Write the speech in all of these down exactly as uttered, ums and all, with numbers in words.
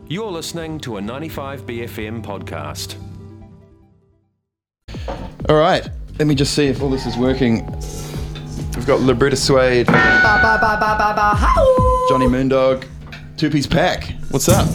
You're listening to a ninety-five B F M podcast. All right, let me just see if all this is working. We've got Libretta Suede, Ba, ba, ba, ba, ba, ba. How? Johnny Moondog, Two Piece Pack. What's up?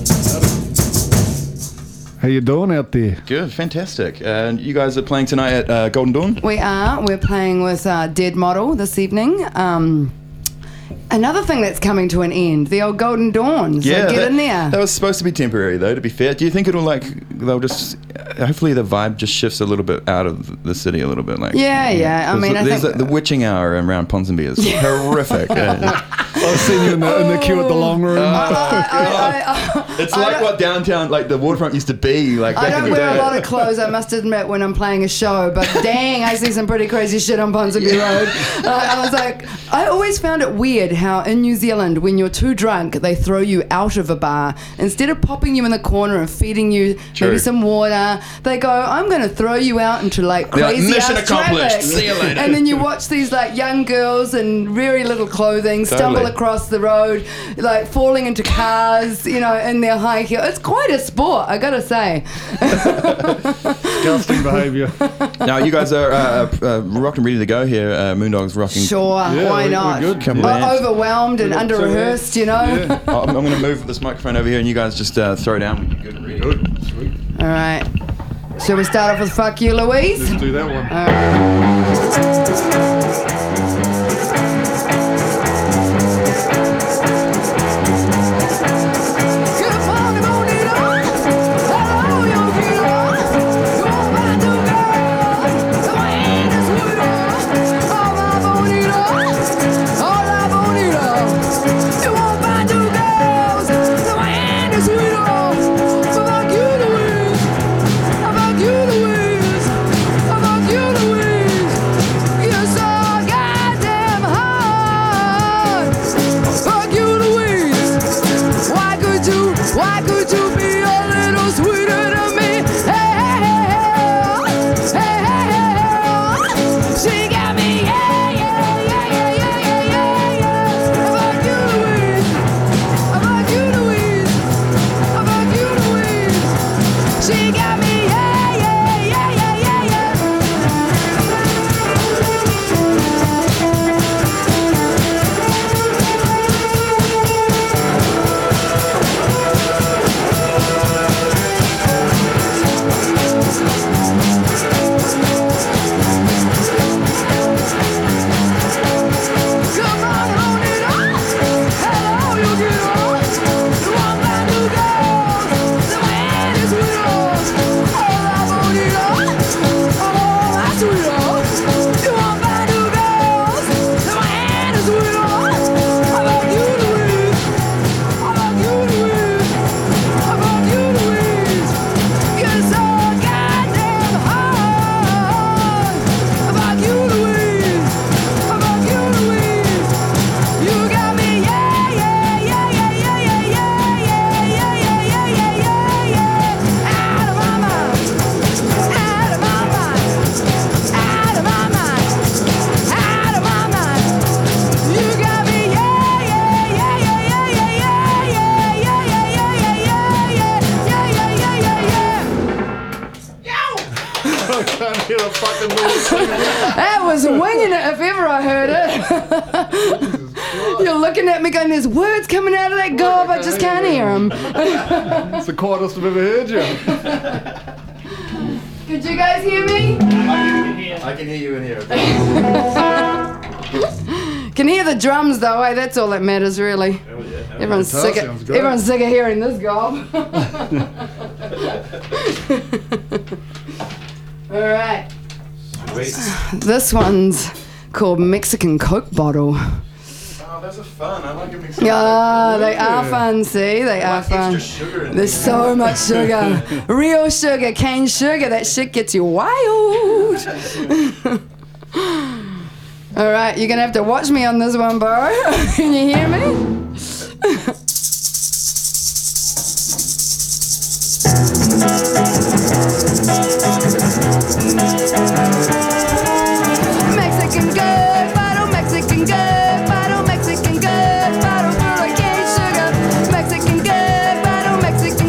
How you doing out there? Good, fantastic. And you guys are playing tonight at uh, Golden Dawn? We are. We're playing with uh, Dead Model this evening. Um, another thing that's coming to an end, the old Golden Dawn. So get that, in there. That was supposed to be temporary, though, to be fair. Do you think it'll, like, they'll just, hopefully the vibe just shifts a little bit out of the city a little bit? Like, yeah, yeah. I mean, I there's think... the, the witching hour around Ponsonby is horrific. Uh, I've seen you in the, in the queue at the long room. I, I, I, I, it's I like don't- what downtown, like the waterfront used to be, like I back in don't the wear day. a lot of clothes, I must admit, when I'm playing a show, but dang, I see some pretty crazy shit on Ponsonby Road. Uh, I was like, I always found it weird how in New Zealand, when you're too drunk, they throw you out of a bar. Instead of popping you in the corner and feeding you True. maybe some water, they go, I'm going to throw you out into like They're like, crazy mission ass accomplished. traffic. See you later. And then you watch these like young girls in very little clothing stumble Totally. across the road, like falling into cars, you know, in their high heel. It's quite a sport, I gotta say. Disgusting behaviour. Now, you guys are uh, uh, rocked and ready to go here. Uh, Moondog's rocking. Sure, Yeah, why we- we're not? good. Come O- on. overwhelmed and We're under not too rehearsed, you know. Yeah. Oh, I'm, I'm going to move this microphone over here and you guys just uh, throw down when you're good and ready. Good. Sweet. All right. Shall we start off with "Fuck You, Louise"? Let's do that one. Why could you be a little sweeter to me? Hey, hey, hey, hey, hey, hey, she got me, yeah, yeah, yeah, yeah, yeah, yeah, yeah, yeah. Fuck you, Louise. Fuck you, Louise. Fuck you, Louise. She got me, yeah, yeah, yeah, yeah, yeah, yeah. Come on, hold it on. Hello, you get on. You want my new girls. The man is with us. Oh, I want it on. Oh, my sweetheart. You want my new girls. The man is with us. I love you, Louise. I love you, Louise. I love you, Louise. You're so goddamn hard. I love you, Louise. I love you, Louise. You got me, yeah, yeah, yeah, yeah, yeah, yeah, yeah, yeah, yeah, yeah, yeah, yeah, yeah. Out of my mind, out of my mind, out of my mind, out of my mind. You got me, yeah, yeah, yeah, yeah, yeah, yeah, yeah, yeah, yeah, yeah, yeah, yeah, yeah, yeah, yeah, yeah, yeah. I can't hear a fucking noise. That was winging it if ever I heard it. You're looking at me going, there's words coming out of that gob, I just can't hear them. It's the quietest I've ever heard you. Could you guys hear me? I can hear you in here. Can hear the drums though, eh? That's all that matters really. Everyone's Guitar sick sounds of, great. everyone's sick of hearing this gob. Alright. This one's called Mexican Coke Bottle. Oh, those are fun. I like a Mexican. Yeah, they are fun, see? They are fun. Extra sugar in There's so much sugar. Real sugar, cane sugar. That shit gets you wild. All right, you're going to have to watch me on this one, Bo. Can you hear me? Mexican good bottle, Mexican good bottle, Mexican good bottle full of cane sugar. Mexican good bottle, Mexican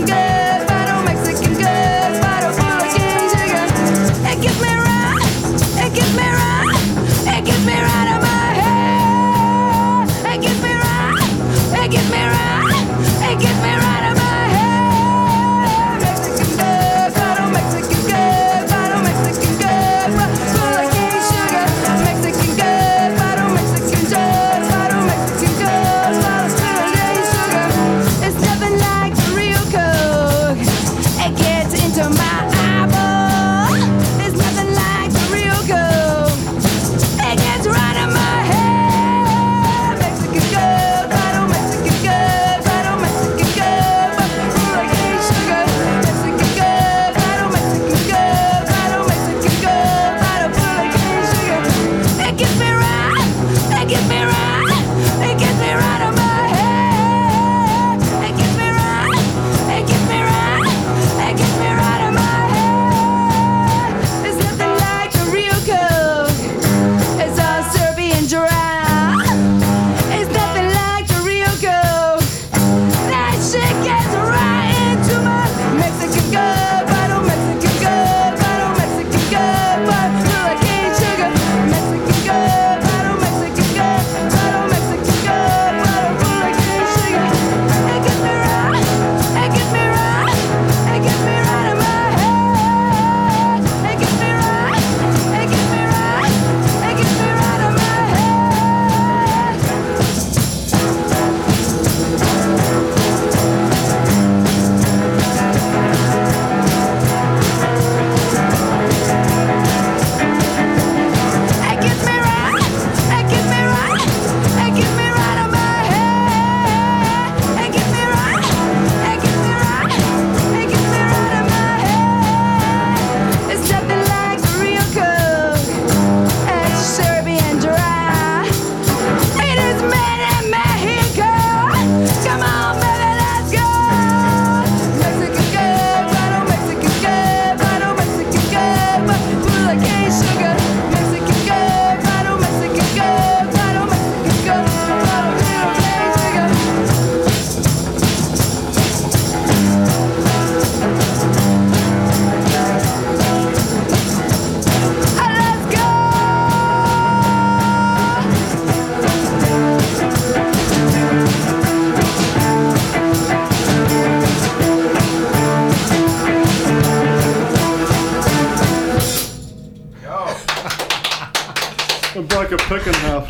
broke a pick in half.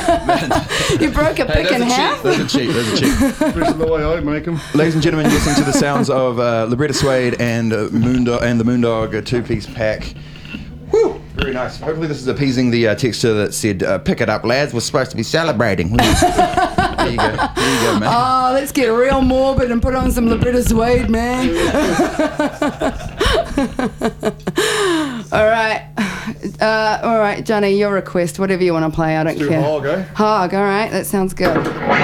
You broke a Hey, pick in those are half? cheap. Those are cheap. Those are cheap. Especially the way I make them. Ladies and gentlemen, you're listening to the sounds of uh, Libretta Suede and uh, Moondog and the Moondog uh, two-piece pack. Whew, very nice. Hopefully, this is appeasing the uh, texture that said, uh, "Pick it up, lads. We're supposed to be celebrating." There you go. There you go, man. Oh, let's get real morbid and put on some Libretta Suede, man. all right. Uh, all right, Johnny, your request. Whatever you want to play, I don't Do care. Hog, eh? Hog, all right. That sounds good.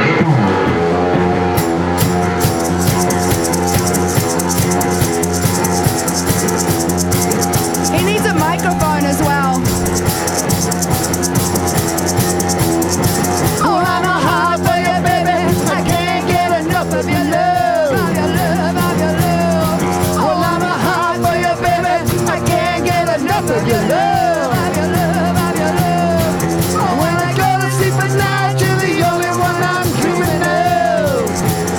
He needs a microphone as well. Oh, I'm a hog for you, baby. I can't get enough of your love. Of your love, of your love. Oh, I'm a hog for you, baby. I can't get enough of your love. Of your love, of your love. Oh, when I go to sleep at night, you're the only one I'm dreaming of.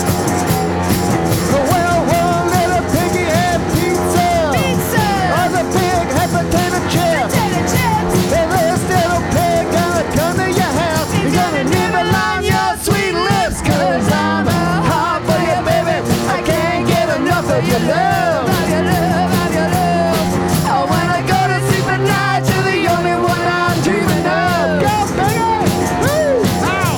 Well, one little piggy had pizza. Pizza. Or the pig had potato chips. Potato chips. Hey, this little pig gonna come to your house. He's gonna nibble on your sweet lips. Cause I'm a hog for you, baby. I can't get enough of your love. Of your love, of your love. Oh, when I go to sleep at night, you're the only one I'm dreaming of. Go, piggy! Woo! Ow!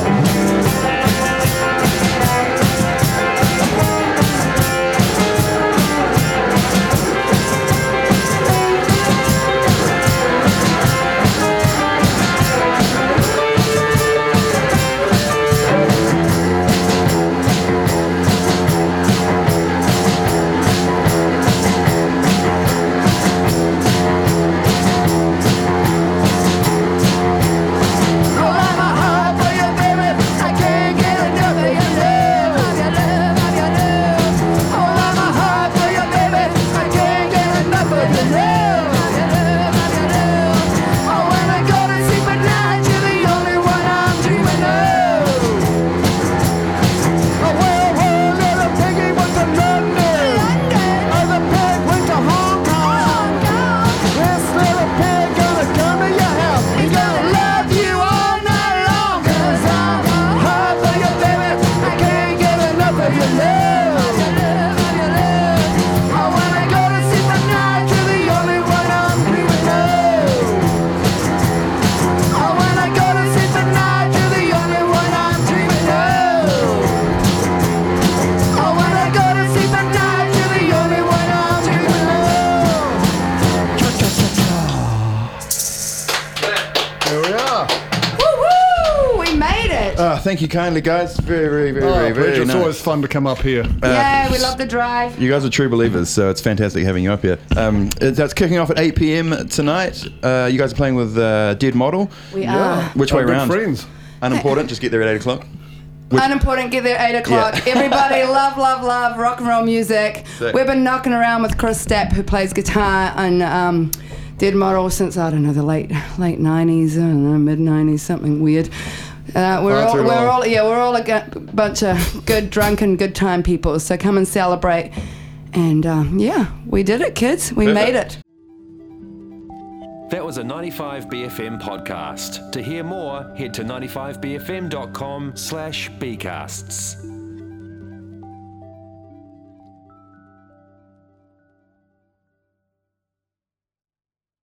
thank you kindly, guys. Very, very, very, Oh, very, very pleasure. It's nice. always fun to come up here. yeah, we love the drive. You guys are true believers, so it's fantastic having you up here. Um, it- that's kicking off at eight p.m. tonight. Uh, you guys are playing with uh, Dead Model. We Yeah. are. Which Our way good round? friends. Unimportant, just get there at eight o'clock. Unimportant, get there at eight o'clock. Yeah. Everybody love, love, love rock and roll music. Sick. We've been knocking around with Chris Stapp, who plays guitar and um, Dead Model since, I don't know, the late late nineties, I don't know, mid nineties, something weird. Uh, we're Far all, too we're long. all, yeah, we're all a gu- bunch of good, drunken, good time people. So come and celebrate. And um, yeah, we did it, kids. We Perfect. made it. That was a ninety-five B F M podcast. To hear more, head to ninety-five b f m dot com slash bcasts.